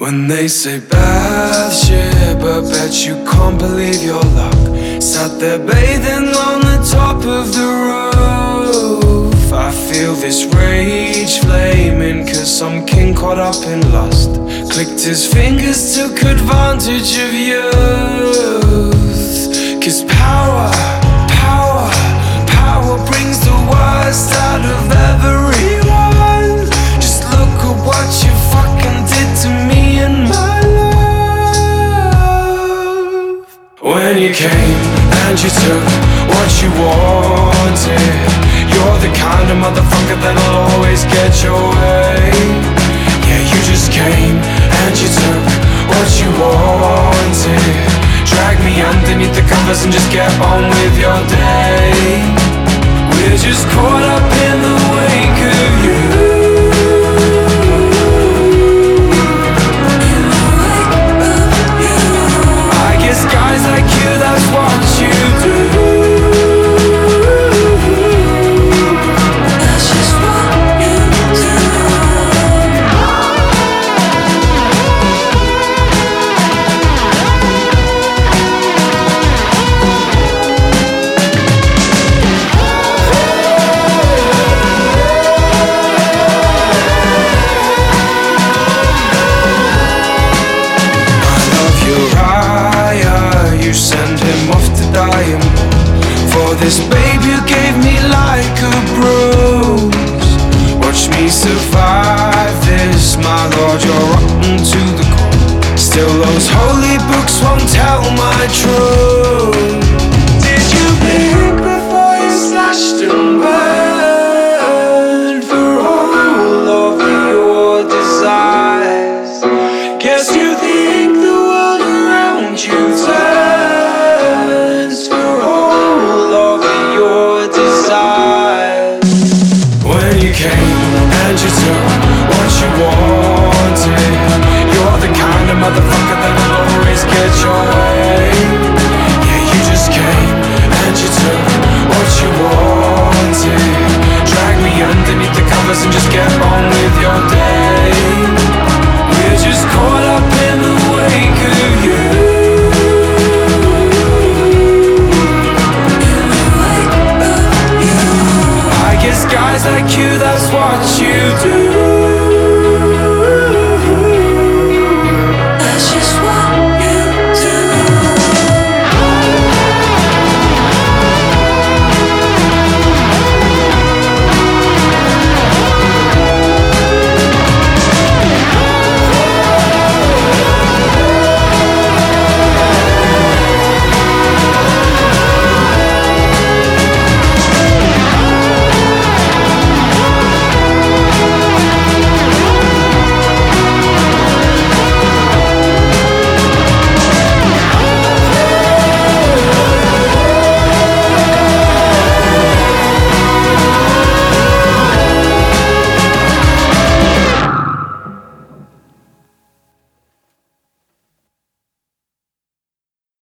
When they say Bathsheba, but bet you can't believe your luck. Sat there bathing on the top of the roof. I feel this rage flaming, cause some king caught up in lust clicked his fingers, took advantage of youth. Cause power brings the worst out of everyone. Just look at what you fucking did to me and my love. When you came and you took what you wanted, you're the kind of motherfucker that'll always get your way. Yeah, you just came and you took what you wanted, drag me underneath the covers and just get on with your day. We're just caught up in the wake of you. I guess guys like you, that's what you do. That's just what you do. For this babe you gave me like a bruise. Watch me survive this, my lord, you're rotten to the core. Still those holy books won't tell my truth.